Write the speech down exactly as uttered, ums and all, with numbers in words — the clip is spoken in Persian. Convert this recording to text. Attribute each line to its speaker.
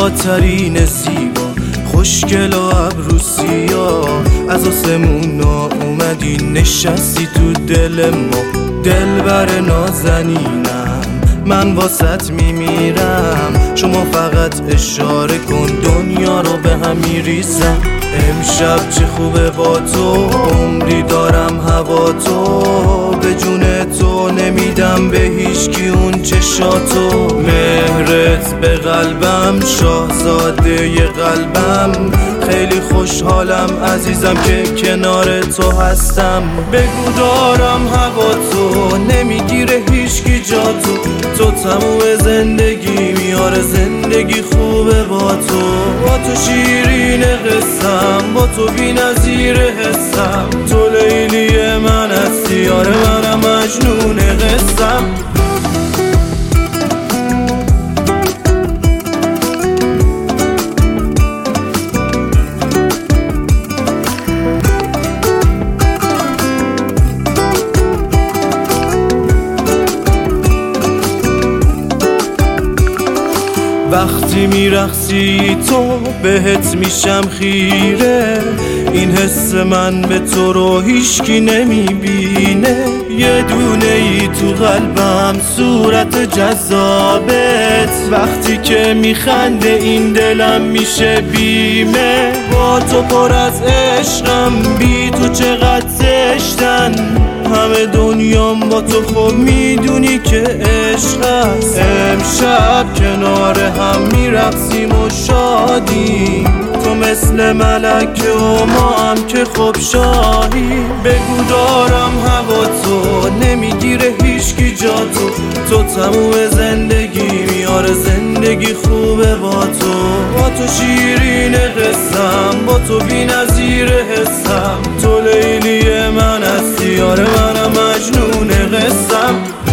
Speaker 1: زیباترین زیبا، خوشگل و ابروسیا، از آسمون اومدی نشستی تو دل ما. دلبر نازنینم من واسط میمیرم، شما فقط اشاره کن دنیا رو به هم میریزم. امشب چه خوبه با تو، عمری دارم هوا تو، به جون تو نمیدم به هیچ کی اون چشاتو. مهرت به قلبم شاهزاده ی قلبم، خیلی خوشحالم عزیزم که کنار تو هستم. بگو دارم هوا تو، نمیگیره هیچ کی جا تو، تو تموم زندگی میاره زندگی خوبه با تو. با تو شیرین قصم، با تو بی نظیر حسم، تو لیلی من هستی، آره منم مجنون قصم. وقتی میرقصی تو بهت میشم خیره، این حس من به تو رو هیچکی نمیبینه. یه دونه ای تو قلبم صورت جذابت، وقتی که میخنده این دلم میشه بیمه. با تو پر از عشقم، بی تو چقدر زشتن همه دنیام، با تو خب میدونی که عشق هست. امشب کنار هم میرقصیم و شادیم، تو مثل ملکه و ما هم که خب شاهی. بگو دارم هوا تو، نمیگیره هیچ کی جا تو، تو تموم زندگی میاره زندگی خوبه با تو. با تو شیرین قصم، با تو بی نظیر حسم، تو لیلی من هستی، آره منم مجنون قصم.